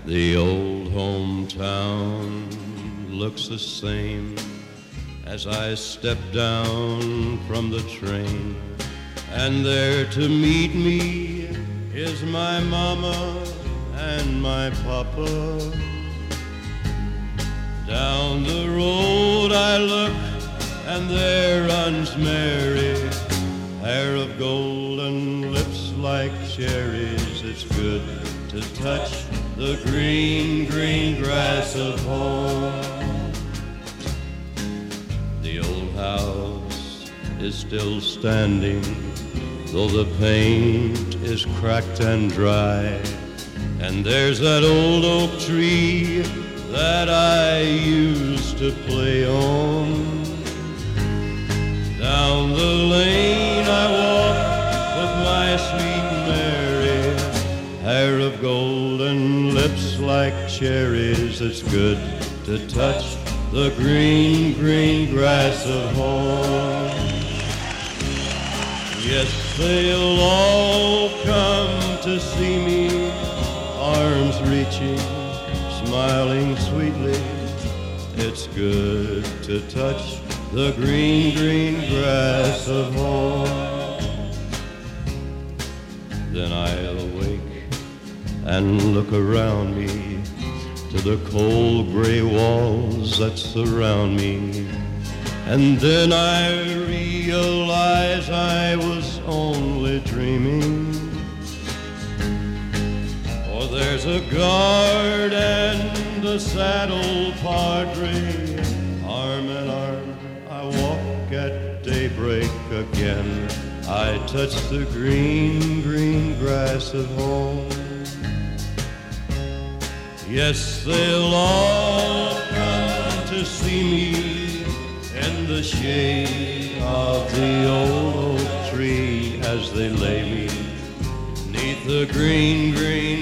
The old hometown looks the same as I step down from the train, and there to meet me is my mama and my papa. Down the road I look, and there runs Mary, hair of golden, lips like cherries. It's good to touch the green, green grass of home. The old house is still standing, though the paint is cracked and dry. And there's that old oak tree that I used to play on. Down the lane I walk with my sweet Mary, hair of golden, lips like cherries. It's good to touch the green, green grass of home. Yes, they'll all come to see me, arms reaching, smiling sweetly. It's good to touch the green, green grass of home. Then I'll awake and look around me to the cold gray walls that surround me. And then I realize I was only dreaming. For there's a guard and a saddle padre, arm in arm I walk at daybreak again. I touch the green, green grass of home. Yes, they'll all come to see me in the shade of the old oak tree as they lay me 'neath the green, green